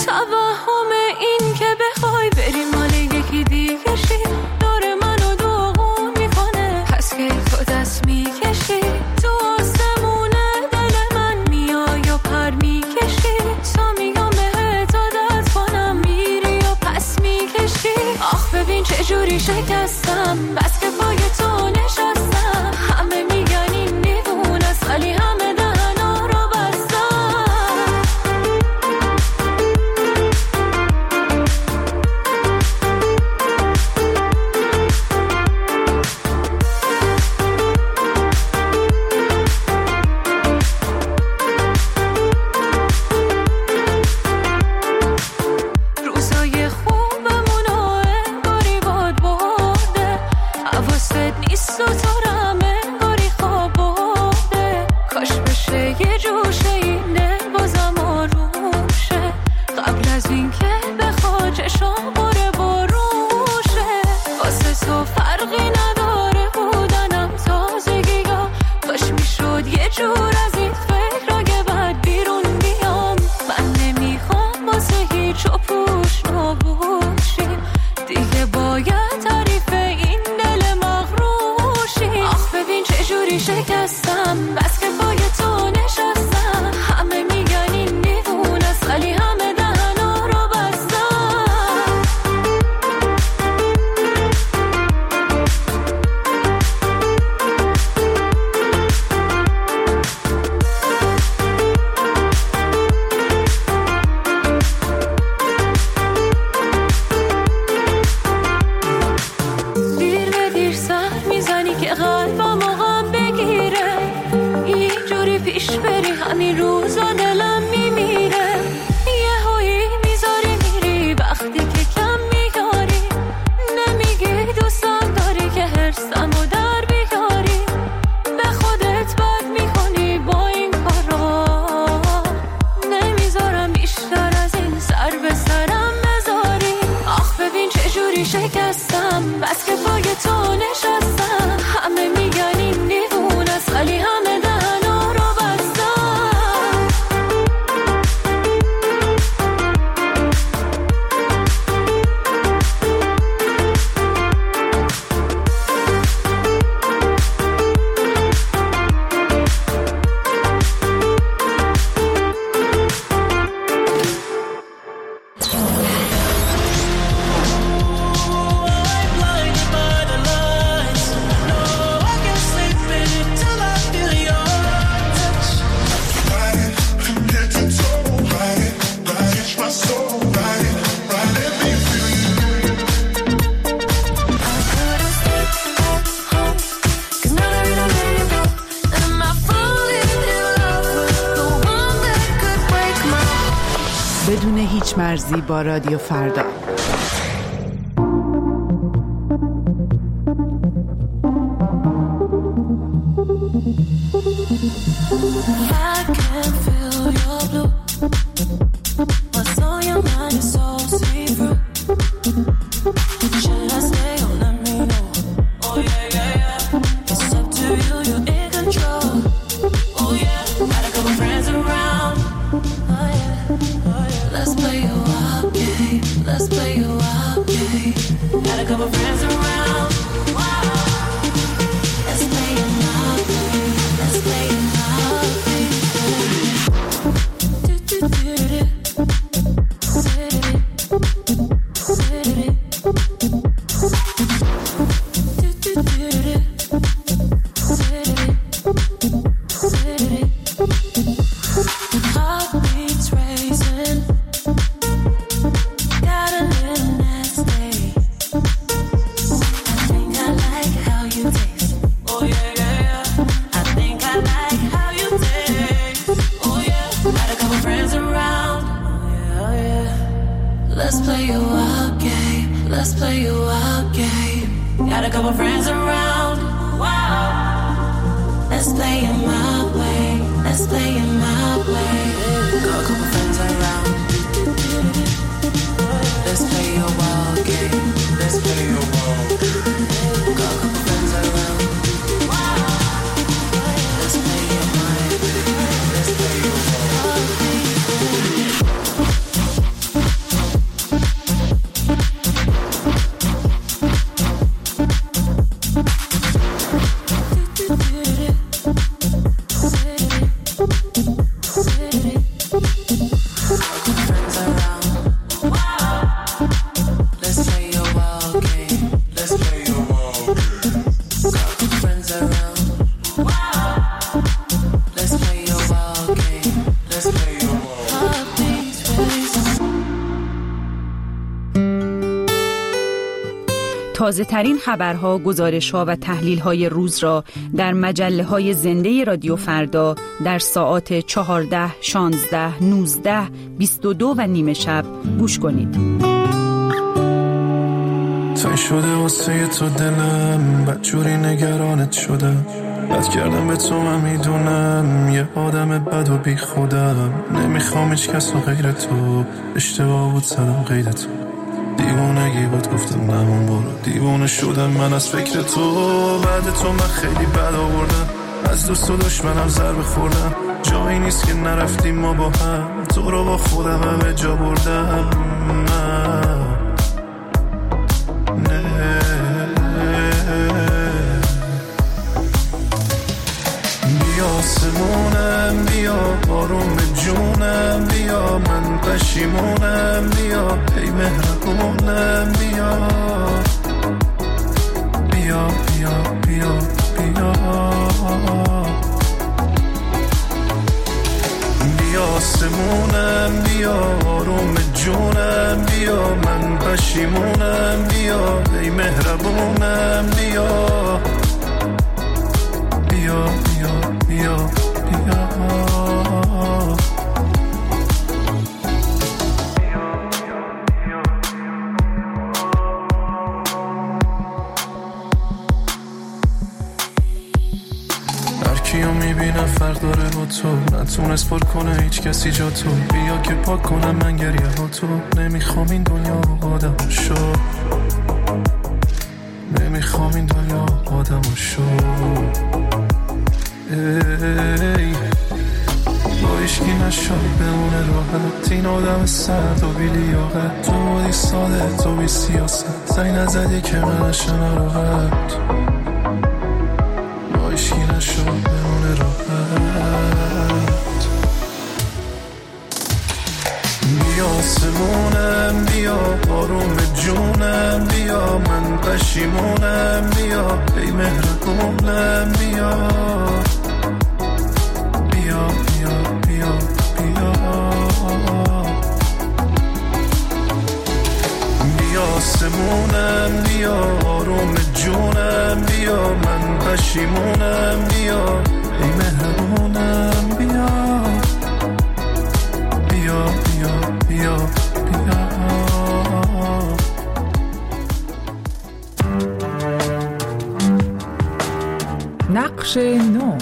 توهم این که بخوای بری مال یکی دیگه شی دور منو داغون میکنه. پس که تو دست میکشی تو آسمونه دل من میای و پر میکشی تا میگم بهت عادت کنم میری و پس میکشی. آخ ببین چجوری شکستم بس که پای تو نشستم. همه میگن این دیوونه است ولی همه دهنا رو بستم. روزای خوبمون رو انگاری باد برده. حواست نیست و تو رو هم انگاری خواب برده. کاش بشه یه جوشه این دل بازم آروم شه قبل از این که بخوا چشام بره بروشه. واسه تو فرقی نداره بودنم تازگی ها. کاش میشد یه جور از این فکر که بعد بیرون بیام. من نمیخوام واسه هیچ و پوش نبوشی دیگه باید تعریف این دل مغروشی. آخ ببین چجوری شکستم بس که پای تو نشستم. همه میگن این دیوونه است ولی همه دهنا رو بستم. دیر به دیر سر میزنی که قلبم غم بگیره. اینجوری پیش بری همین روزا دلم میمیره. یه هایی میذاری میری وقتی که کم میاری. نمیگی دوستم داری که هرسمو در بیاری. به خودت بد میکنی با این کارا. نمیذارم بیشتر از این سر به سرم بذاری. آخ ببین چجوری شکستم بس که پای تو نشستم. همه میگن این دیوونه است ولی همه دهنا رو بستم. بدون هیچ مرزی با رادیو فردا. friends around. Let's play a wild game. Let's play a wild game. Got friends around. Let's play a wild game. Let's play a wild game. تازه ترین خبرها، گزارش‌ها و تحلیل‌های روز را در مجله‌های زنده رادیو فردا در ساعات 14، 16، 19، 22 و نیم شب گوش کنید. تای شده واسه تو دلم، بدجوری نگرانت شدم، بد کردم به تو من میدونم، یه آدم بد و بی خودم، نمیخوام هیچ کس و غیر تو، اشتباه بود زدم غیر تو، دیوونگی بود گفتم نمون برو، دیوونه شدم من از فکر تو، بعد تو من خیلی بد آوردم، از دوست و دشمنم ضربه خوردم، جایی نیست که نرفتیم ما با هم، تو رو با خودم همه جا بردم، بیا آسمونم، بیا آروم جونم، بیا من پشیمونم، بیا ای مهربونم، بیا بیا بیا بیا بیا بیا آسمونم، بیا آروم جونم، بیا من پشیمونم، بیا ای مهربونم، بیا بیا بیا بیا بیا هرکیو میبینم فرق داره با تو، نتونست پر کنه هیچ کسی جا تو، بیا که پاک کنم من گریه ها تو، نمیخوام این دنیا آدم شو، نمیخوام این دنیا آدم شو، ای با ایشکی نشد بمونه راحت، این آدم سرد و بی لیاقت، تو بودی ساده تو بی سیاست، زنگ نزدی که من نشم راحت، با ایشکی نشد بمونه راحت، بیا آسمونم، بیا آروم جونم، بیا من پشیمونم، بیا ای مهربونم، بیا بیا بیا بیا بیا بیا آسمونم، بیا آروم جونم، بیا من پشیمونم، بیا ای مهربونم، بیا بیا بیا بیا بیا نقش نو.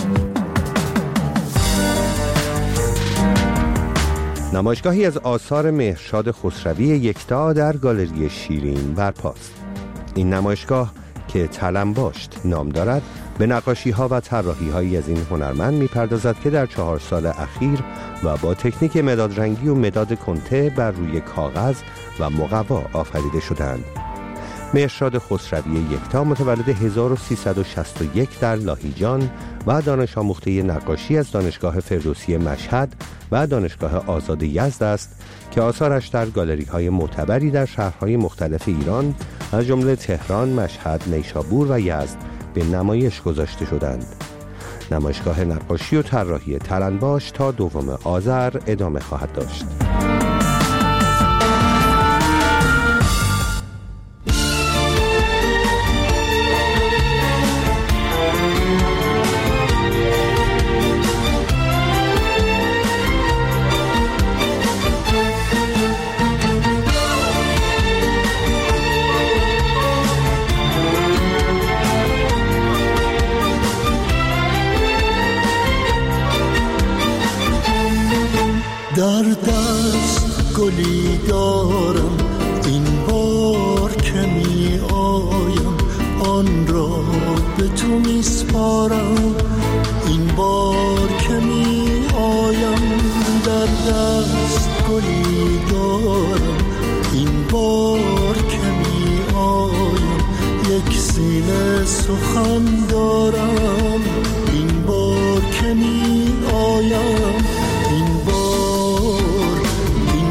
نمایشگاهی از آثار مهرشاد خسروی یکتا در گالری شیرین برپاست. این نمایشگاه که تلمباشت نام دارد به نقاشی‌ها و طراحی‌هایی از این هنرمند می‌پردازد که در 4 سال اخیر و با تکنیک مداد رنگی و مداد کنته بر روی کاغذ و مقوا آفریده شدند. مهرشاد خسروی یکتا متولد 1361 در لاهیجان و دانش آموخته نقاشی از دانشگاه فردوسی مشهد و دانشگاه آزاد یزد است که آثارش در گالری‌های معتبری در شهرهای مختلف ایران از جمله تهران، مشهد، نیشابور و یزد به نمایش گذاشته شدند. نمایشگاه نقاشی و طراحی تلنباش تا 2 آذر ادامه خواهد داشت. در دست گلی دارم، این بار که می آیم آن را به تو می سپارم، این بار که می آیم در دست گلی دارم، این بار که می آیم یک سینه سخن دارم، این بار که می آیم این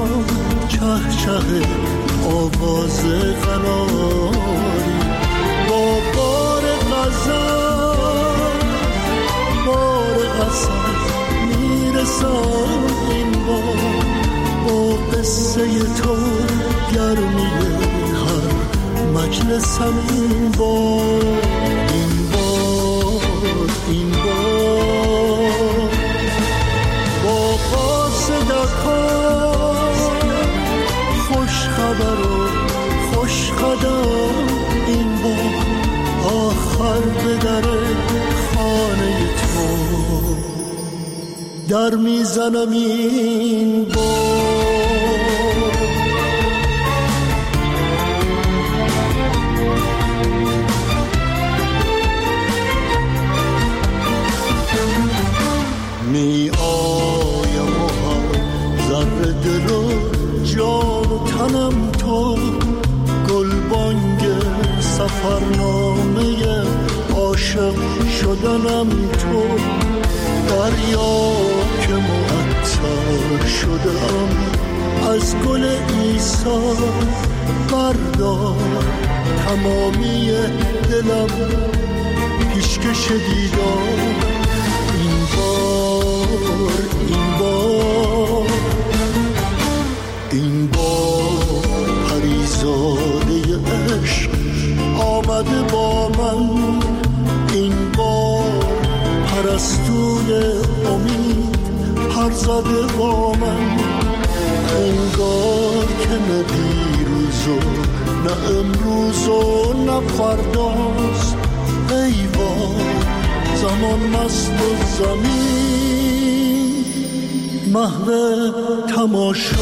صبحان چه چه آواز قناری با بار غزل بار قصد میرسم این بار با قصه تو گرمیه هر مجلسم این بار این بار این بار با قاصدکان خوش خبر و خوش قدم این بار آخر به در خانه تو در میزنم این بار می آیم و هر ذره دل و جان و تنم تو گلبانگ سفرنامه عاشق شدنم تو دریا که معطر شدم از گل عیسی بردار تمامی دلم پیشکش دیدار این بار این بار این بار پریزاده عشق آمده با من این بار پرستوی امید پر زده با من انگار که نه دیروز و نه امروز و نه فرداست ای وای زمان مست و زمین محو تماشاست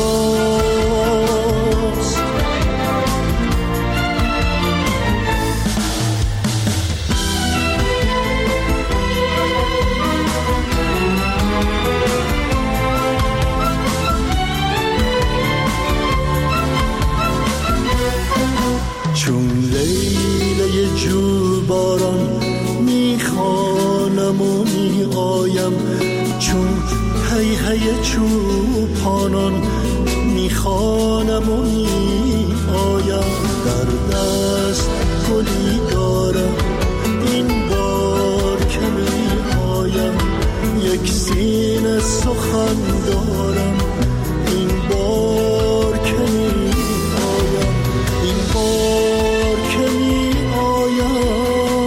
چون لیله جو باران میخوانم و میآیم چون هی هی چوپانان میخوانم و میآیم در دست گلی دارم این بار که میآیم یک سینه سخن دارم این بار که میآیم این بار که میآیم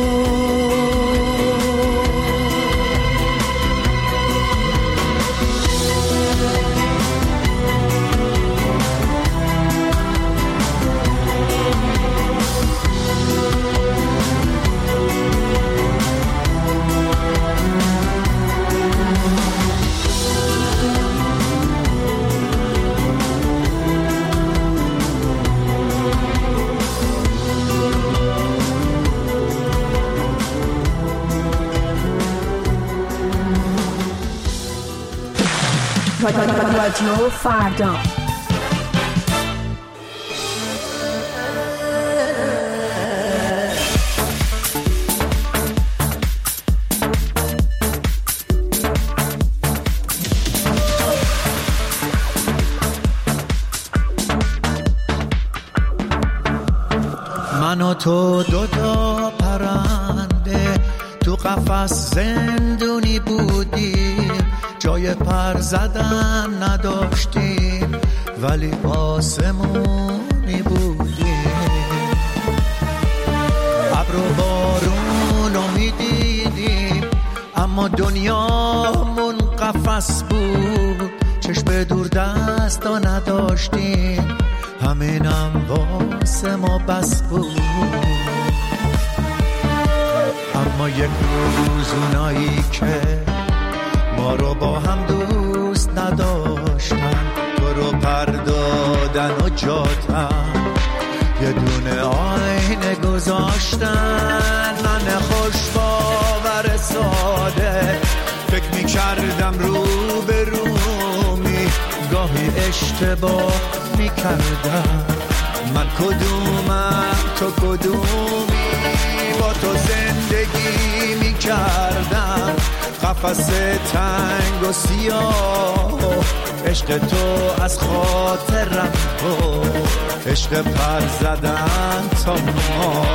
رادیو فردا من و تو دوتا پرنده تو قفس زندونی بودیم جای پر زدن نداشتیم ولی آسمونی بودیم ابر و بارونو میدیدیم اما دنیامون قفس بود چشم دور دستا نداشتیم همینم واسه ما بس بود اما یک روز اونایی که ما رو با هم دوست نداشتن تو رو پردادن و جاتن یه دونه آینه گذاشتن من خوش باور ساده فکر میکردم رو به رومی گاهی اشتباه میکردم من کدومم تو کدومی با تو زندگی میکردم قفس تنگ و سیاه، عشق تو از خاطرم و عشق پر زدن تا ما.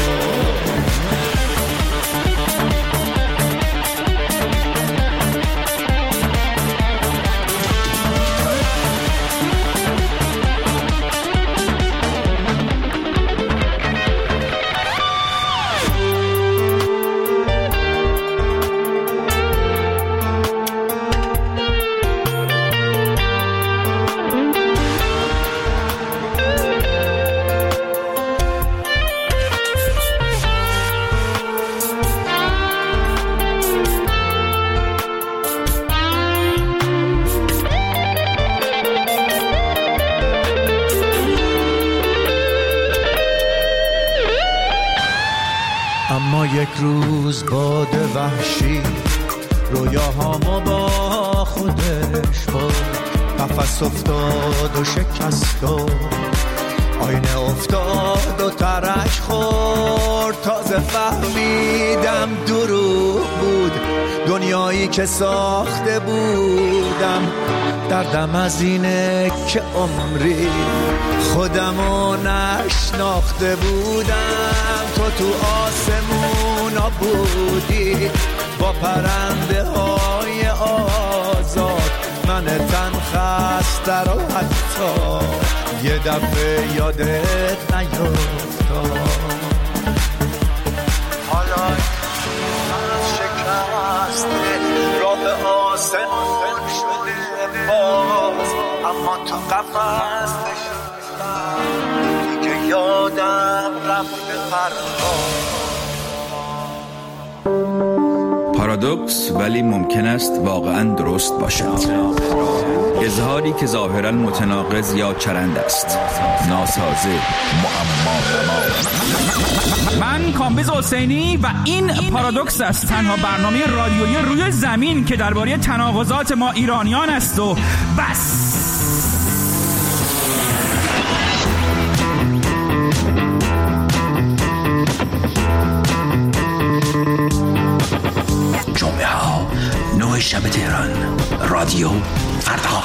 اما یک روز باد وحشی رویاهامو با خودش برد، قفس افتاد و شکست و آینه افتاد و ترک خورد. تازه فهمیدم دروغ بود دنیایی که ساخته بودم. دردم از اینه که عمری خودمو نشناخته بودم. تو آسمونا بودی با پرنده های آزاد، من تن خسته رو حتی یه دفعه یادت نیفتاد. حالا از شکست راه آسمون شده باز، اما تو قفص نشستم دیگه یادم رفته پارادوکس ولی ممکن است واقعا درست باشد. اظهاری که ظاهرا متناقض یا چرند است، ناسازه، معما. من کامبیز حسینی و این پارادوکس است، تنها برنامه رادیویی روی زمین که درباره تناقضات ما ایرانیان است و بس. جمعه ها 9 شب تهران، رادیو فردا.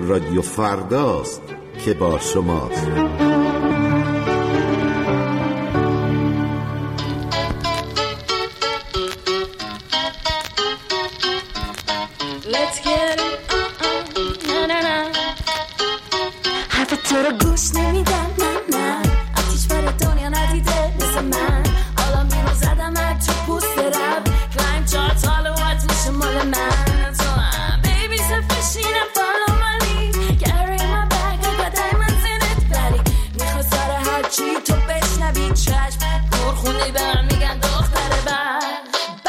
رادیو فرداست که با شماست. Let's get it, na na na. حرف تو رو گوش نمیدم، نه آتیش بر دنیا ندیده مثل من. حالا میرو زدم تو پوست رب کلایم چارت حالا وقت میشه مال من. تو هم بیبی سفشینم follow my lead. Carry my bag I got diamonds in it ولی میخوای سر هرچی تو بشنوی چشم کورخونی به من میگن دختر بد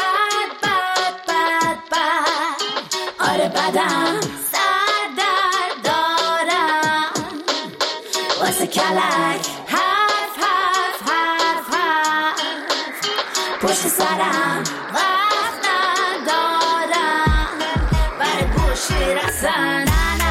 آره بدم سر در دارم واسه کلک حرف پشت سرم وقت ندارم برای گوشی رسن.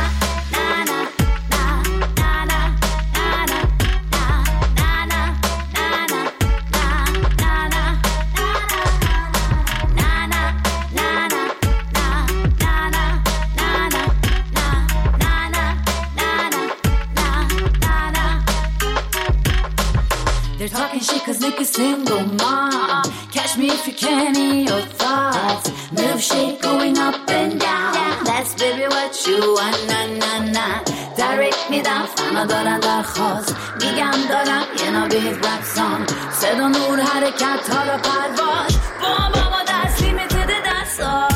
They're talking shit cause niggas single mom. Catch me if you can in your thoughts. Move shit going up and down. That's baby what you want, na na na. Direct me down, فنا دارن درخواست. میگم دارم یه نابید رپ سان. صدا نور حرکت ها را پرواز. بابا دست لیمیتد دست ها.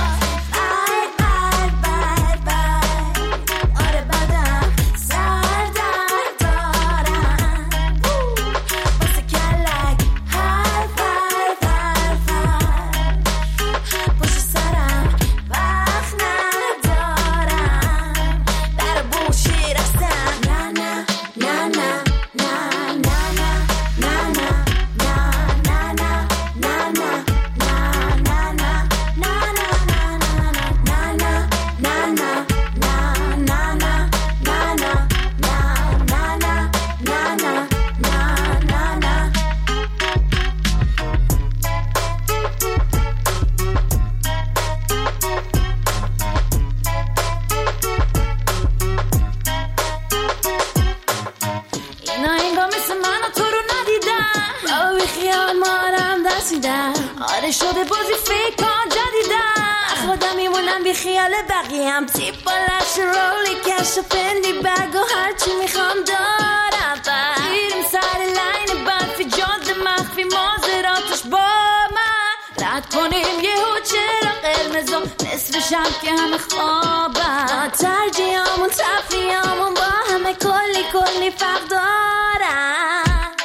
آره شده بازی فکر جدیدم خودم میمونم بی خیال بقیه‌ام تیپ بالش رولی کش و پندی بگ و هرچی میخوام دارم بریم سر لین برفی جاز مخفی مازراتش با من رد کنیم یه چرا قرمزم نصف شب که همه خوابم ترجیحامون تفریحامون با همه کلی فرق دارم.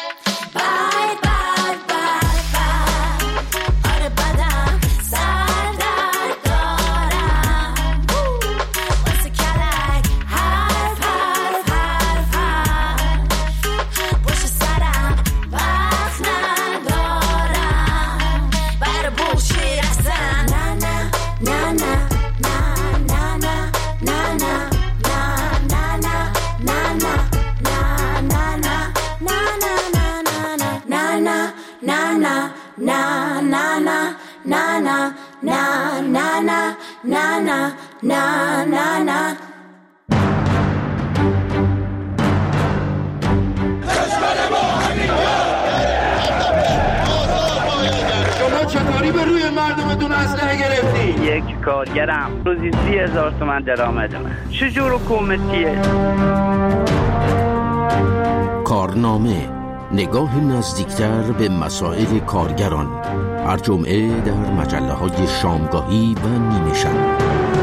شما چطوری به روی مردمتون اسلحه گرفتی؟ یک کارگرم روزی 30,000 تومان درآمد من. چجور حکومتیه؟ کارنامه، نگاه نزدیکتر به مسائل کارگران، هر جمعه در مجله‌های شامگاهی و نیمه شب.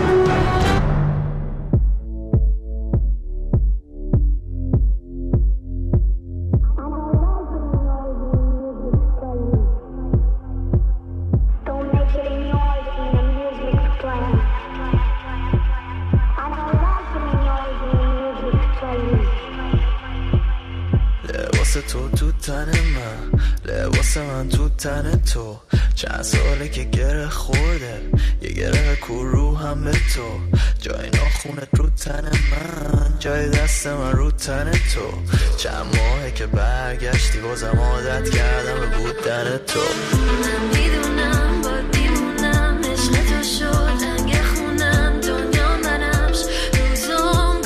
لباس من تو تن تو چند ساله که گره خورده یه گره کرو هم به تو جای ناخونت رو تن من جای دست من رو تن تو چند ماهه که برگشتی بازم عادت کردم به بودن تو من میدونم باید میمونم عشق تو شد رنگ خونم دنیا منمش روزم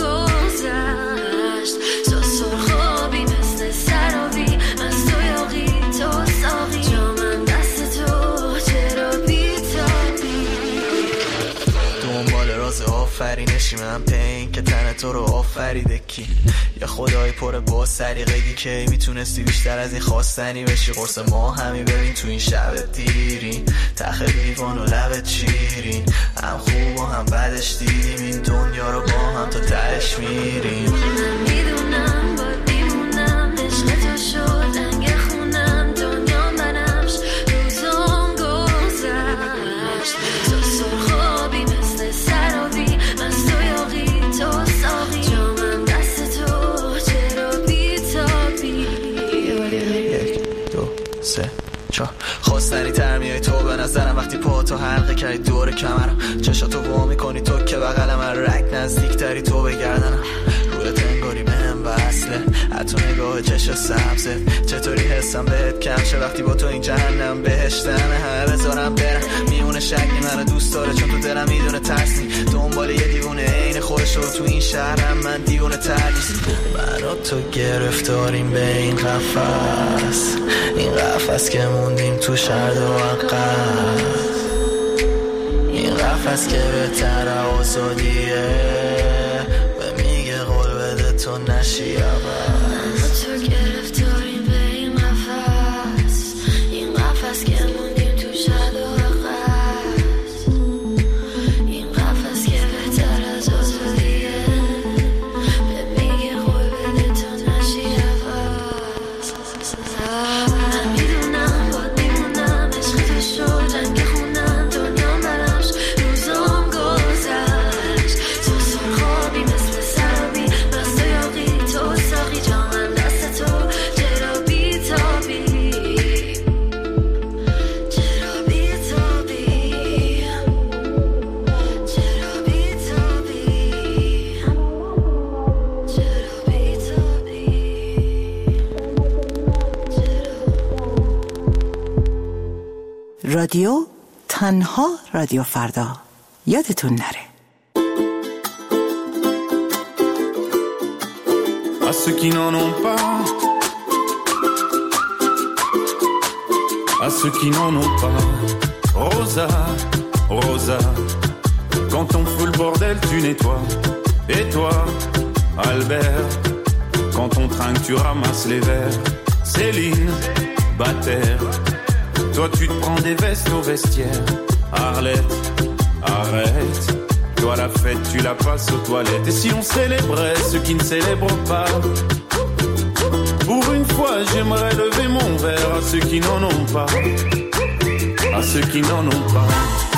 راز آفرینشی من پین که تن تو رو آفریده کی یا خدای پر با سلیقگی که میتونستی بیشتر از این خواستنی بشی قرص ما همی ببین تو این شب دیرین تخ لیوان و لبت شیرین هم خوب و هم بدش دیدیم این دنیا رو با هم تا تهش میریم میدونم باید میمونم عشق تو شد رنگ خونم دنیا منمش روزم گذشت تو سرخابی مثل سرابی من سویاقی تو ساقی جامم دست تو چرا بیتابی 1 2 3 4 خواستنی ترمیای تو به نظرم وقتی پا تو حلقه کردی دور کمرم چشاتو وا میکنی تو که بغل من رک نزدیک تری تو بگردنم روی تنگاری بهم وصله حتی نگاه چش سبزت چطوری حسم بهت کم شه وقتی با تو این جهنم بهشتمه همه بذارم برم میمونه شکلی منو دوست داره چون تو دلم میدونه ترس نی دنبال یه دیوونه عین خودش رو تو این شهرم من دیوونه تر نیست من و تو گرفتاریم به این قفس این قفس که موندیم تو شرد و عقب این قفس که بهتر آزادیه به میگه قول بده تو نشی عوض تو گرفتاریم به این قفس این قفس که موندیم تو شرد و عقب این قفس که بهتر از آزادیه به میگه قول بده تو نشی عوض من میدونم باید میمونم عشق تو شد رنگ خونم دنیا منمش روزم گذشت تو سرخابی مثل سرابی من سویاقی تو ساقی جامم دست تو چرا بیتابی چرا بیتابی چرا بیتابی چرا بیتابی رادیو تنها رادیو فردا یادتون نره À ceux qui n'en ont pas, à ceux qui n'en ont pas, Rosa, Rosa, quand on fout le bordel tu nettoies, et toi, Albert, quand on trinque tu ramasses les verres, Céline, Bataire, toi tu te prends des vestes au vestiaire, Arlette, arrête. Toi la fête tu la passes aux toilettes. Et si on célébrait ceux qui ne célèbrent pas, pour une fois j'aimerais lever mon verre à ceux qui n'en ont pas, à ceux qui n'en ont pas.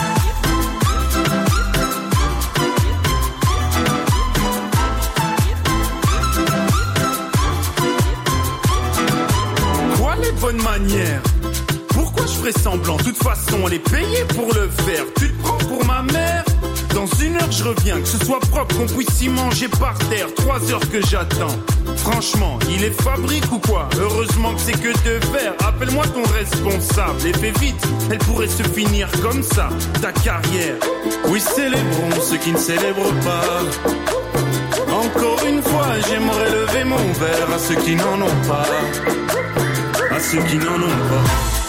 Quoi les bonnes manières? Pourquoi je ferais semblant? De toute façon on est payé pour le faire. Tu te prends pour ma mère? Dans 1 heure je reviens, que ce soit propre, qu'on puisse y manger par terre. 3 heures que j'attends. Franchement, il est fabrique ou quoi? Heureusement que c'est que de verre. Appelle-moi ton responsable et fais vite, elle pourrait se finir comme ça, ta carrière. Oui, célébrons ceux qui ne célèbrent pas. Encore une fois, j'aimerais lever mon verre à ceux qui n'en ont pas, à ceux qui n'en ont pas.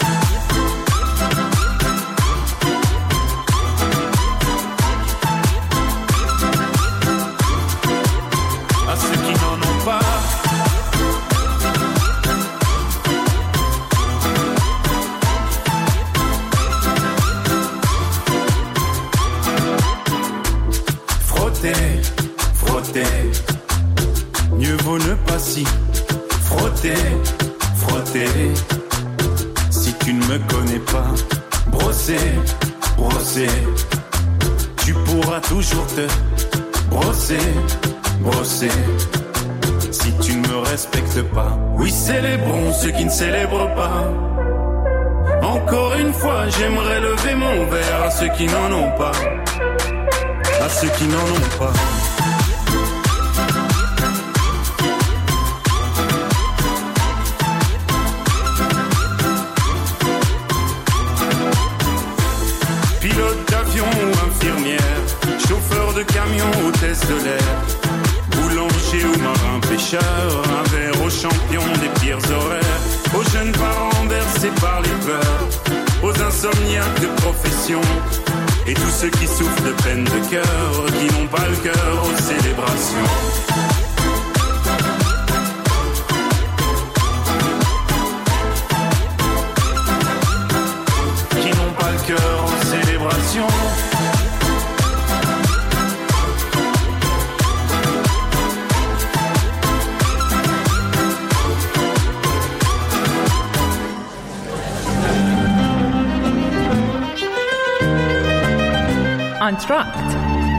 Mieux vaut ne pas s'y frotter, frotter. Si tu ne me connais pas, brosser, brosser. Tu pourras toujours te brosser, brosser. Si tu ne me respectes pas, oui célébrons ceux qui ne célèbrent pas. Encore une fois, j'aimerais lever mon verre à ceux qui n'en ont pas, à ceux qui n'en ont pas. Pilote d'avion ou infirmière, chauffeur de camion, hôtesse de l'air, boulanger ou marin pêcheur, un verre aux champions des pires horaires, aux jeunes parents bercés par les peurs, aux insomniaques de profession, Et tous ceux qui souffrent de peine de cœur, qui n'ont pas le cœur aux célébrations. Qui n'ont pas le cœur aux célébrations. انتراکت.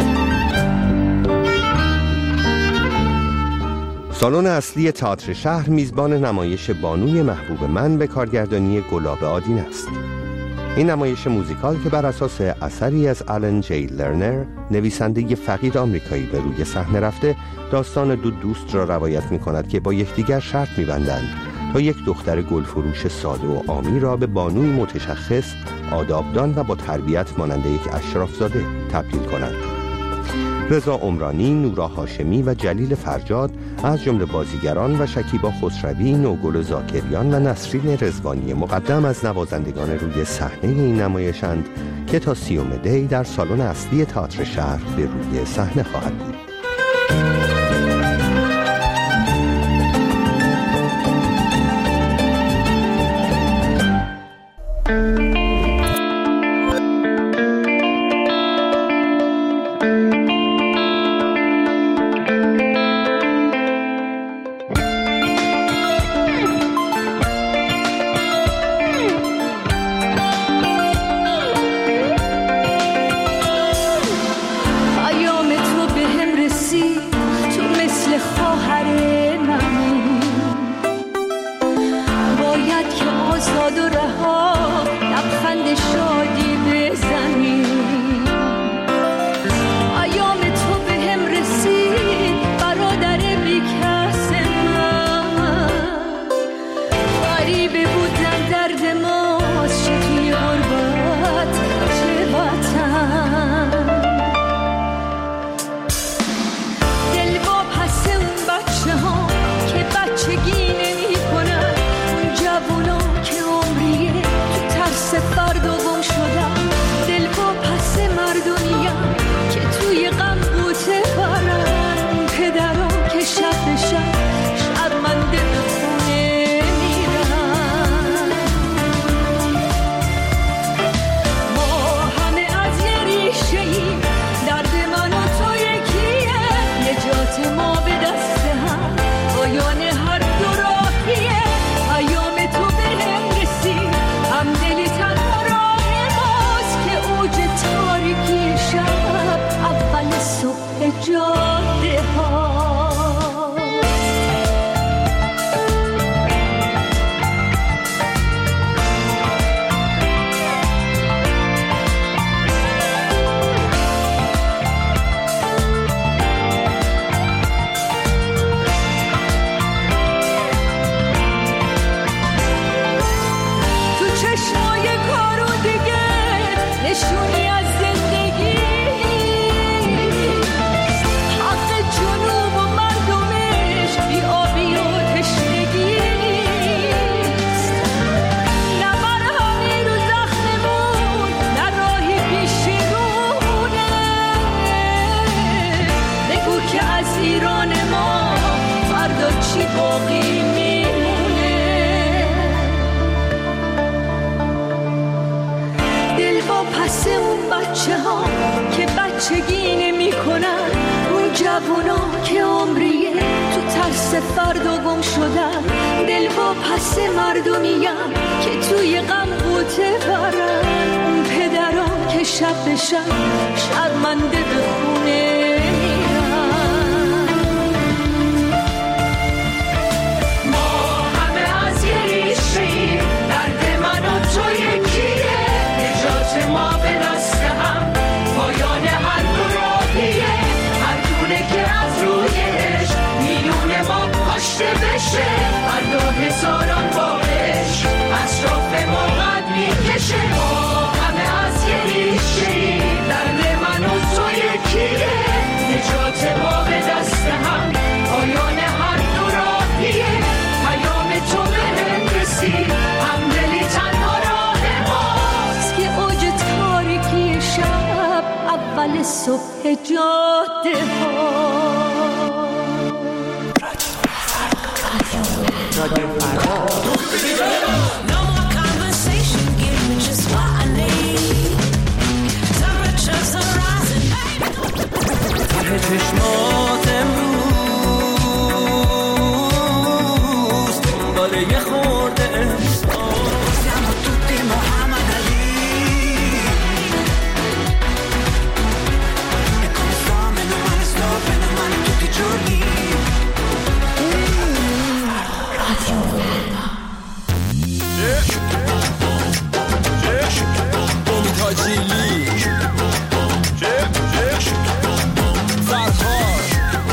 سالن اصلی تئاتر شهر میزبان نمایش بانوی محبوب من به کارگردانی گلاب آدین است. این نمایش موزیکال که بر اساس اثری از آلن جی لرنر، نویسنده فقید آمریکایی، به روی صحنه رفته، داستان دو دوست را روایت می‌کند که با یکدیگر شرط می‌بندند تا یک دختر گلفروش ساده و عامی را به بانوی متشخص، آدابدان و با تربیت مانند یک اشرافزاده تبدیل کنند. رضا عمرانی، نورا هاشمی و جلیل فرجاد از جمله بازیگران و شکیبا خسروی، نوگل زاکریان و نسرین رضوانی مقدم از نوازندگان روی صحنه این نمایشند که تا 30 دی در سالن اصلی تئاتر شهر به روی صحنه خواهد بود. بچگی نمی کنن اون جوونا که عمریه تو ترس فردا گم شدن، دل با پس مردمیم که توی غم قوطه برن، اون پدران که شب به شب شرمنده به خونه میرن. ما همه از یه ریشه‌ایم، درد من و تو یکیه، نجات ما به دست هم پایان هر دو راهیه، هر دونه که از رویش میلیون ما کاشته بشه، فردا هزاران بارش اطراف ما قد میکشه. ما همه از یه ریشه‌ایم، درد من و تو یکیه، جاده ها. رادیو فردا. No more conversation, give me just what I need. Temperatures are rising, baby. چشمات امروز دنبال یه خورده Siamo tutti Muhammad Ali. E come sto, meno male tutti i giorni. امید حاجیلی فرهاد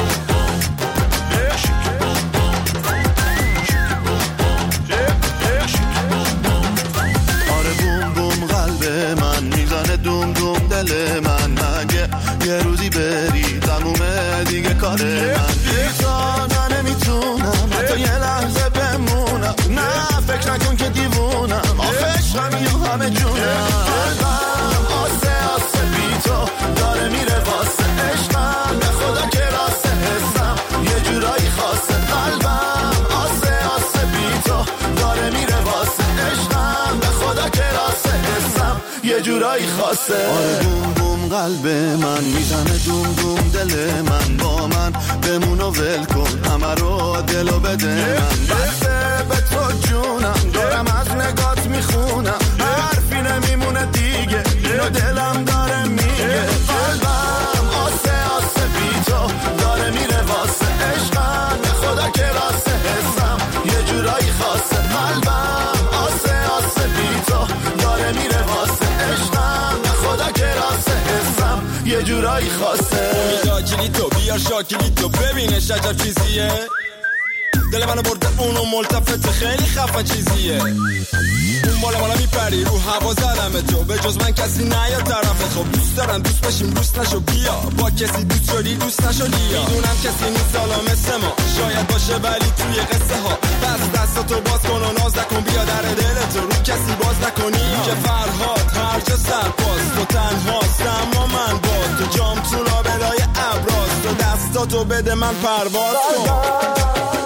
آره بوم بوم قلب من میزنه دوم دوم دل من مگه یه روزی بری تمومه دیگه کار من بیتا نمیتونم حتی یه لحظه بمونم نه فکر نکن که دیوونم آخش همین همه جونم قلبم آسه آسه بیتا داره میره واسه عشقم به خدا که راسته حسم یه جورایی خاصه قلبم آسه آسه بیتا داره میره واسه عشقم به خدا که راسته حسم یه جورایی خاصه آره بوم بوم قلب من میزنه دوم دوم دل من با من بمون و ول کن همه رو دلو بده من بسته به تو جونم دارم از نگات میخونم حرفی نمیمونه دیگه اینو دلم داره میگه قلبم آسه آسه بیتا داره میره واسه عشقم به خدا که راسته حسم یه جورایی خاصه قلبم آسه آسه بیتا داره میره واسه عشقم به خدا که راسته حسم یه جورایی خاصه میداجیلی تو بیار شاکیلی تو ببینش عجب چیزیه دل منو برده اونو ملتفت خیلی خفه چیزیه اون بالا میپری رو هوا زدم تو به جز من کسی نیاد طرف خب دوست دارم دوست بشیم دوست نشو بیا با کسی دوست شدی دوست نشدی میدونم کسی نیست حالا مثل ما شاید باشه ولی توی قصه ها بس دستاتو باز کن و ناز نکن بیا در دلتو رو کسی باز نکنی که فرهاد هر جا سرباز تو تنهاست اما من با تو جام تو لابلای ابراز تو دستاتو بده من پرواز کن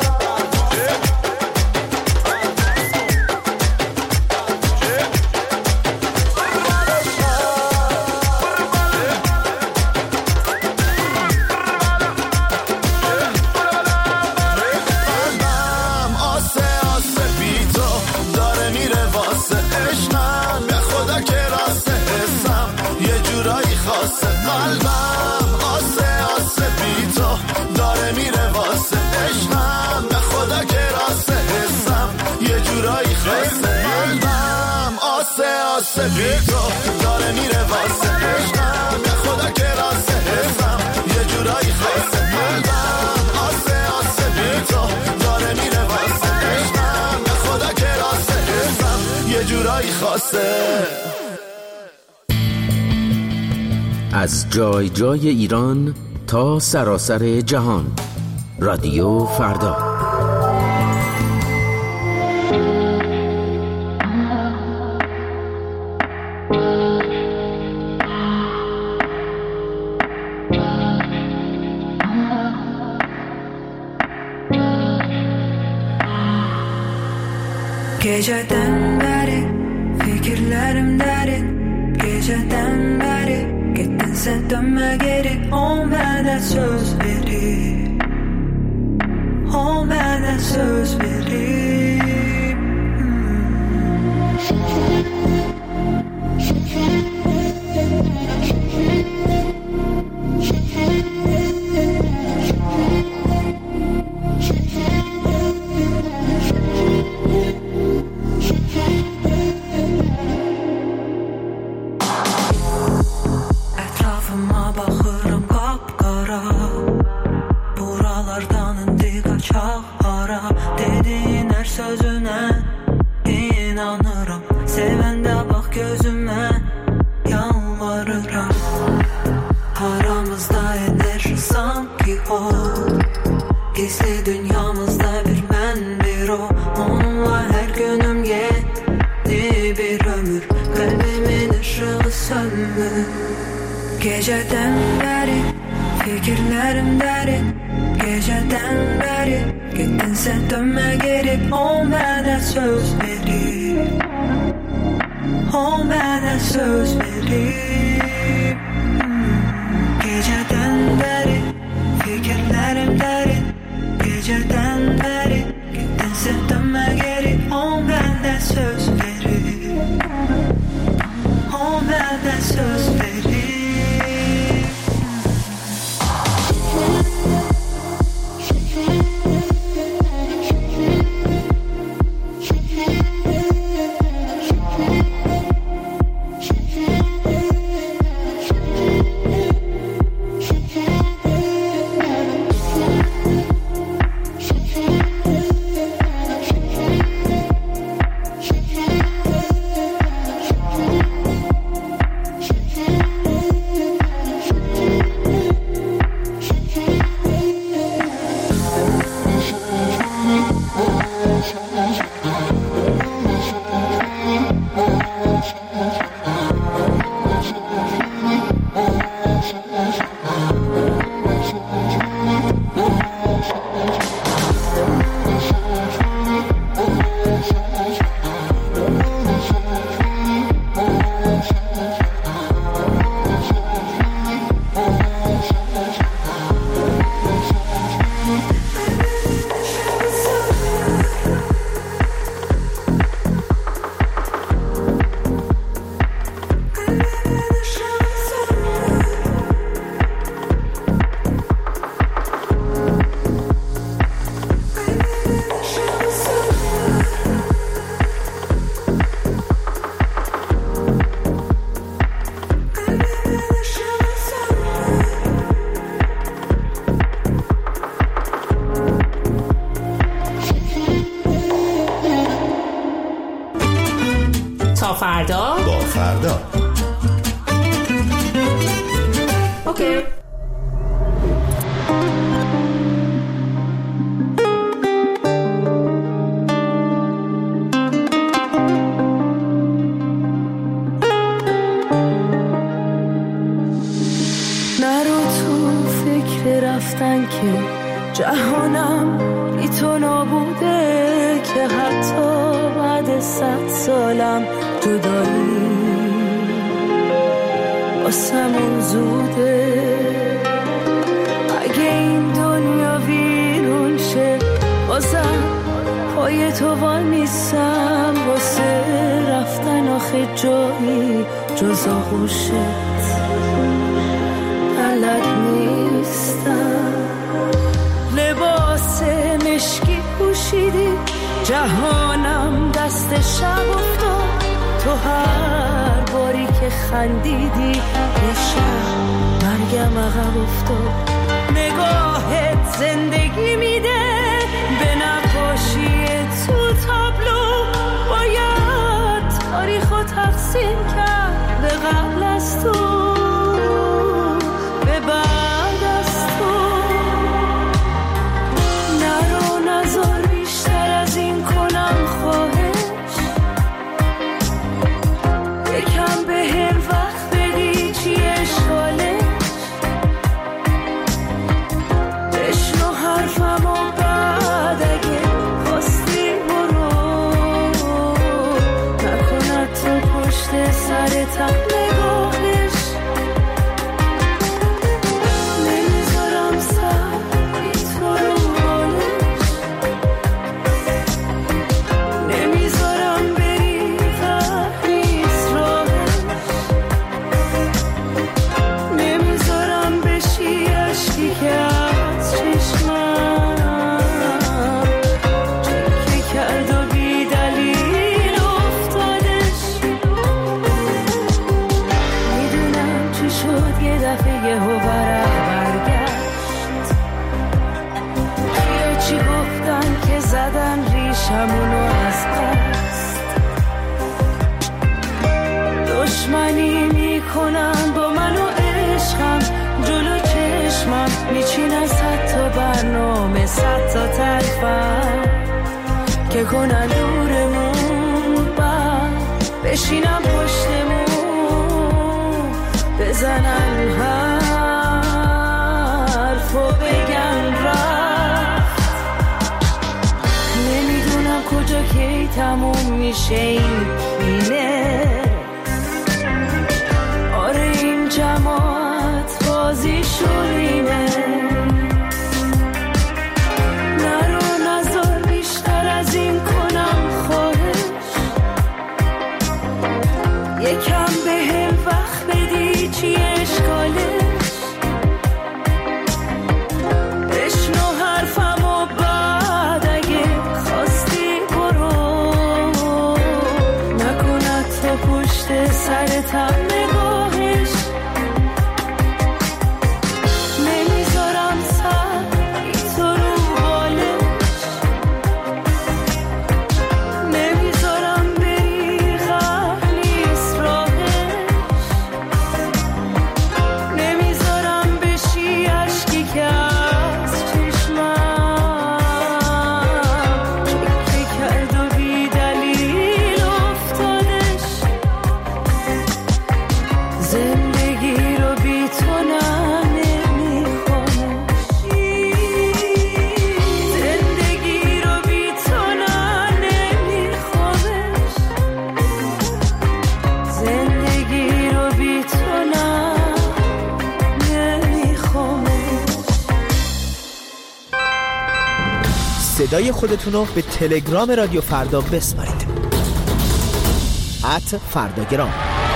قلبم آسه آسه بیتا داره میره واسه عشقم به خدا که راسته حسم یه جورایی خاصه قلبم آسه آسه بیتا داره میره واسه عشقم به خدا که راسته حسم یه جورایی خاصه قلبم آسه آسه بیتا داره میره واسه عشقم به خدا که راسته حسم یه جورایی خاصه از جای جای ایران تا سراسر جهان رادیو فردا. Geceden beri fikirlerim derin, geceden beri gittin sen dönme geri. O bana söz verir, o bana söz verir. Fikirlerim derin, geceden beri gittinse dönme geri. O bana söz verir, o bana söz verir. Geceden beri fikirlerim derin, geceden beri gittinse dönme geri. O bana söz verir, o bana söz verir. فردا با فردا. اوکی. نرو تو فکر رفتن که جهانم بی تو نابوده، که حتی بعد 100 سالم جدایی واسمون زوده. اگه این دنیا ویرون شه بازم پای تو وای میسم، واسه رفتن آخه جایی جز آغوشت بلد نیستم. لباس مشکی پوشیدی، جهانم دست شب افتاد. تو هر باری که خندیدی یه شب مرگم عقب افتاد. نگاهت زندگی میده به نقاشی تو تابلو، باید تاریخو تقسیم کرد به قبل از تو، به بعد از تو. نرو نزار بیشتر از این کنم خواهش، یکم به هم وقت بدی چی اشکالش. بشنو حرفم و بعد اگه خواستی برو، نکند تو پشت سرتم نگاهش. نمیذارم سر بی تو رو حالش، نمیذارم بری فهمیز راهش، نمیذارم بشی عشقی که از چشمم چکه کرد و بی دلیل افتادش. میدونم چی شد یه دفعه یه ورق برگشت، یا چی گفتن که زدن ریشمونو از قصد. دشمنی میکنن با من و عشقم، جلو چشمم میچینن 100 تا برنامه، 100 تا طرفم که کنن دورمون، بعد بشینم پشتمون بزنن هم. تو بگن رفت. نمیدونم کجا کی تموم میشه این بینه. آره این جماعت بازی شورینه. نرو نظر بیشتر از این کنم خواهش. یکم به هم وقت بدی چی اشکالش. بشنو حرفم و بعد اگه خواستی برو. نکند تا پشت سرتم نگاهش. نمیذارم سعی تو رو بالش. نمیذارم بری غم نیست راهش. نمیذارم بشی عشقی که از چشمم چکه کرد و بی دلیل افتادش. زندگی رو بی تو نمیخوامش. زندگی رو بی تو نمیخوامش. زندگی رو بی تو نمیخوامش. صدای خودتون رو به تلگرام رادیو فردا بسپارید. @فرداگرام.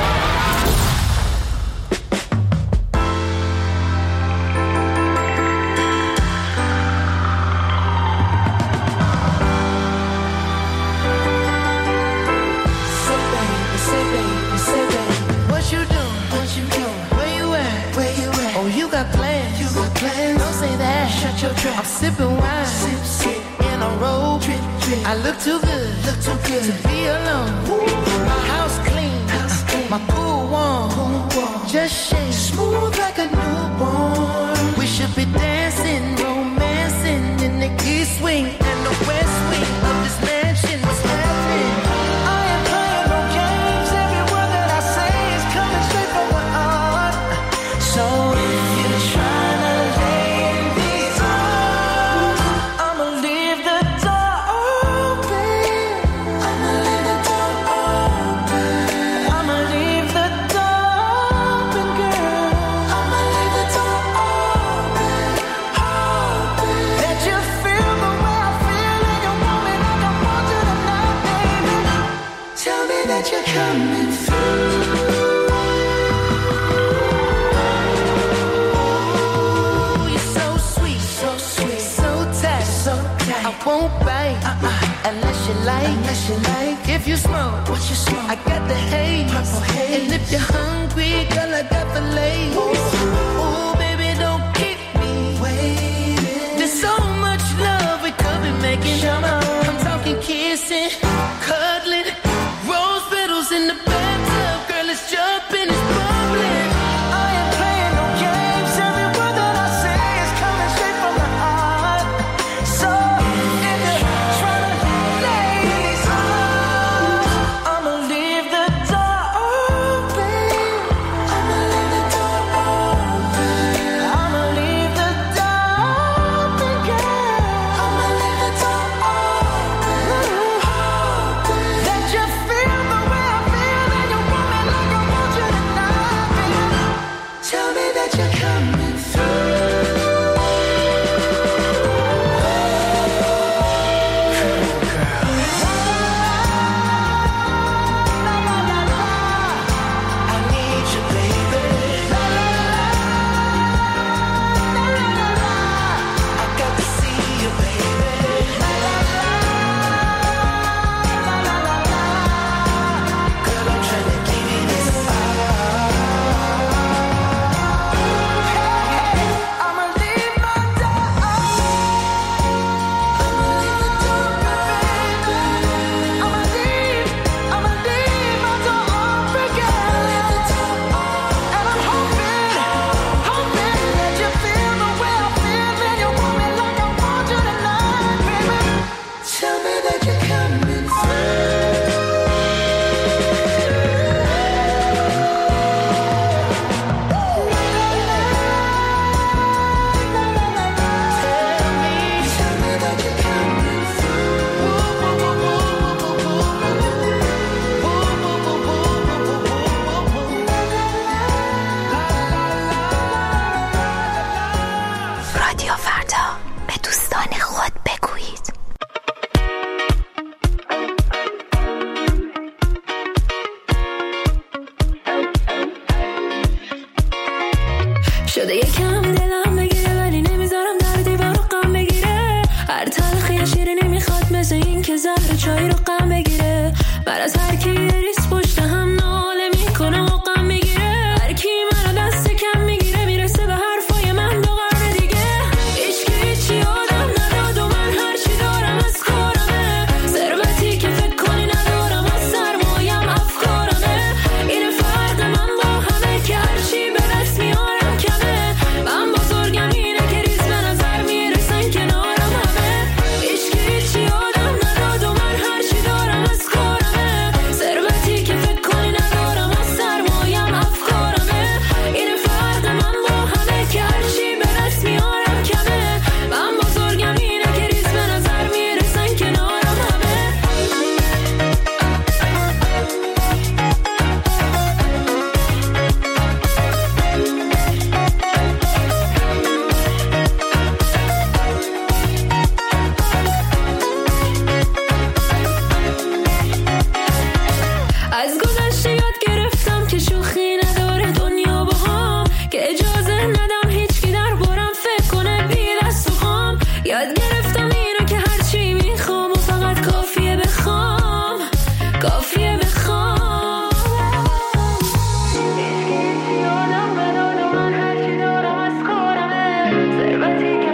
What you doing? What you doing? Where you at? Where you at? Oh, you got plans. You got plans. Don't say that. Shut your trap. I'm sipping wine. Sip, sip. In a robe. Drip, drip. I look too good. Look too good to be alone. My house clean. House clean. My pool warm. Just shake. Smooth like a newborn. We should be dancing, romancing in the east wing and the west wing of this mansion. What's happening? I am playing no games. Every word that I say is coming straight from my heart. So if you're trying to lay in these arms, I'ma leave the door open. I'ma leave the door open. I'ma leave the door open, girl. I'ma leave the door open, open. Let you feel the way I feel and you want me like I want you tonight, baby. Tell me that you're coming through. You're so sweet, so sweet, so tight, so tight. I won't bite unless you like. If you smoke, what you smoke? I got the haze. Purple haze. And if you're hungry, girl, I got the lace. Ooh, baby, don't keep me waiting. There's so much love we could be making. I'm talking kissing, cuddling, rose petals in the bathtub. Girl, it's jumping, it's bubbling. I ain't playing no games. Every word that I say is coming straight from the heart. So if you're trying to lay in these arms, I'ma leave the door open. I'ma leave the door open. رادیو فردا، به دوستان خود بگویید. شده یکم دلم بگیره ولی نمیذارم در دیوار رو غم بگیره. هر تلخی شیرینی میخواد مثل این که زهر چای رو غم بگیره. من از هر کی ریس پشت هم ناله میکنه و غم میگیره. هر کی منو دست کم میگیره میرسه به حرفای من 2 قرن دیگه. هیچی آدم نداد و من هرچی دارم از کارمه. ثروتی که فکر کنی ندارم از سرمایم افکارمه. این فرق من با همه که هرچی به دست میارم کمه. من بزرگم اینه که ریز به نظر میرسن کنارم همه. هیچی آدم نداد و من هرچی دارم از کارمه. ثروتی که فکر کنی ندارم از سرمایم افکارمه. این فرق من با همه که هرچی به دست میارم کمه. من بزرگم اینه که ریز به نظر میرسن کنارم همه. از گذشته یاد گرفتم که شوخی نداره دنیا با هم. که اجازه ندم هیچکی در بارم فکر کنه بی دست و خام. یاد گرفتم اینو که هرچی میخوام و فقط کافیه بخوام. کافیه بخوام. هیچکی آدم نداد و من هرچی دارم از کارمه. ثروتی